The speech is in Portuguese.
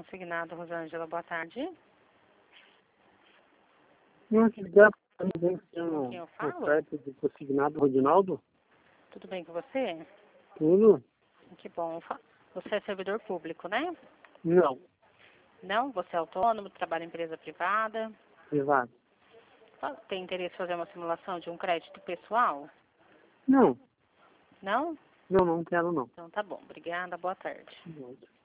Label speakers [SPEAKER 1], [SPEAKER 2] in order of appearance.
[SPEAKER 1] consignado, Rosângela, boa tarde.
[SPEAKER 2] Não, que ligar para mim, que
[SPEAKER 1] Com quem eu falo?
[SPEAKER 2] oferta de consignado, Rodinaldo.
[SPEAKER 1] Tudo bem com você?
[SPEAKER 2] Tudo?
[SPEAKER 1] Que bom. Você é servidor público, né?
[SPEAKER 2] Não,
[SPEAKER 1] Não? Você é autônomo, trabalha em empresa privada?
[SPEAKER 2] privado.
[SPEAKER 1] Tem interesse em fazer uma simulação de um crédito pessoal?
[SPEAKER 2] Não,
[SPEAKER 1] Não?
[SPEAKER 2] não quero não.
[SPEAKER 1] Então tá bom. Obrigada, boa tarde.
[SPEAKER 2] Não.